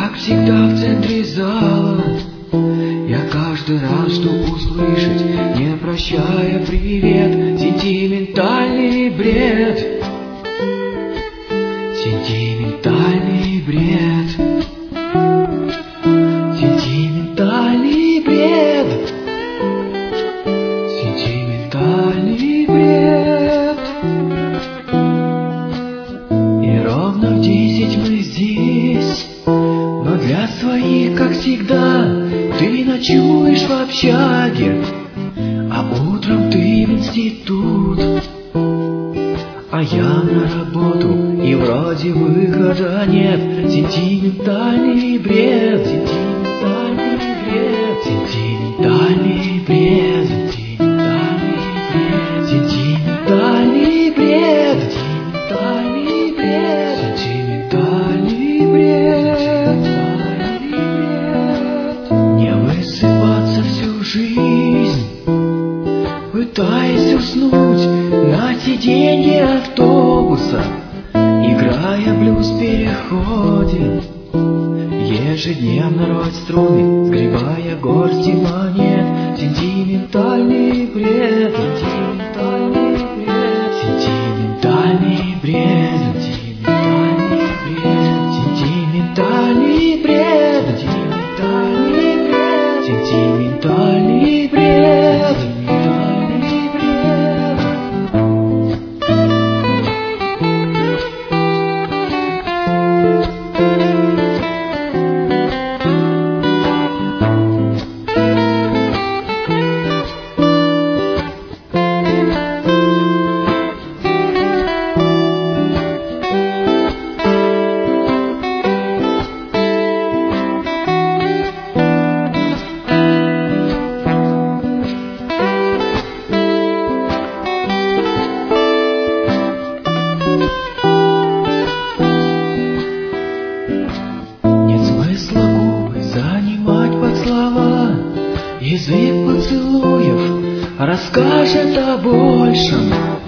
как всегда в центре зала. Я каждый раз жду услышать, не прощая, привет. Сентиментальный бред, сентиментальный бред, сентиментальный бред, сентиментальный бред. И ровно в 10 мы здесь, но для своих, как всегда, ты ночуешь в общаге, а утром ты в институт, а я на работу, и вроде выхода нет. Сентиментальный бред, сентиментальный бред, сентиментальный бред, сентиментальный бред, сентиментальный бред, сентиментальный бред, сентиментальный бред. Не высыпаться всю жизнь, пытаясь уснуть на сиденье автобуса, играя блюз в переходе, ежедневно рвать струны, сгребая горсти монет. Сентиментальный бред, сентиментальный бред, сентиментальный бред, сентиментальный бред, сентиментальный бред, сентиментальный бред, сентиментальный бред, сентиментальный бред. Занимать под слова, язык поцелуев расскажет о большем.